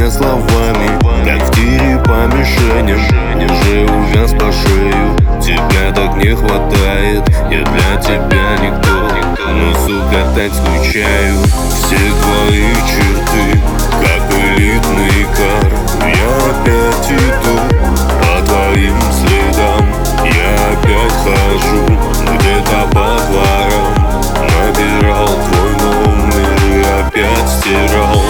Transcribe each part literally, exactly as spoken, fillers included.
словами, как в тире по мишеням. Уже увяз по шею, тебя так не хватает. Я для тебя никто, но, сука, так скучаю. Все твои черты, как элитный кар. Я опять иду по твоим следам. Я опять хожу где-то по дворам. Набирал твой номер и опять стирал.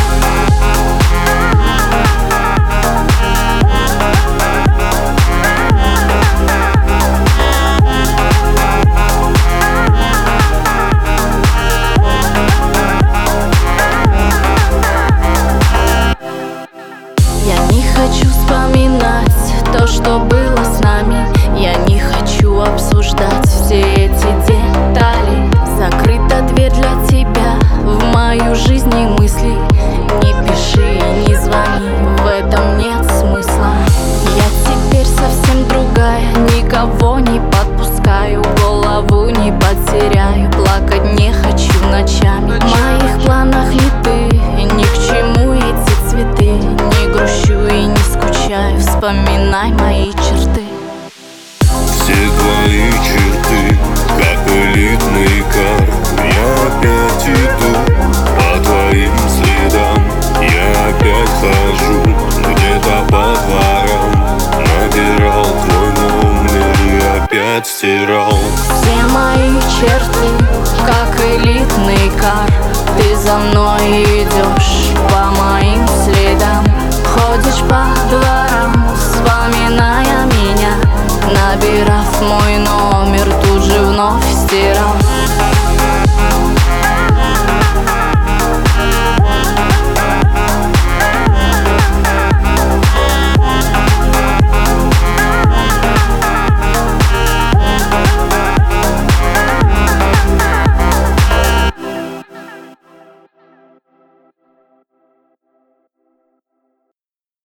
Я не хочу вспоминать то, что было с нами. Я не хочу обсуждать все эти детали. Закрыта дверь для тебя в мою жизнь и мысли. Не пиши и не звони, в этом нет смысла. Я теперь совсем другая, никого не подпускаю, голову не потеряю, плакать не хочу ночами. В моих планах не ты, ни к чему эти цветы. Не грущу и не скучаю, вспоминай мои черты. Все твои черты, как элитный кар. Я опять иду по твоим следам. Я опять хожу где-то по дворам. Набирал твой номер и опять стирал. Все мои черты, как элитный кар. Ты за мной идешь по моим следам. Ходишь по дворам, вспоминая меня. Набирав мой номер, тут же вновь стирал.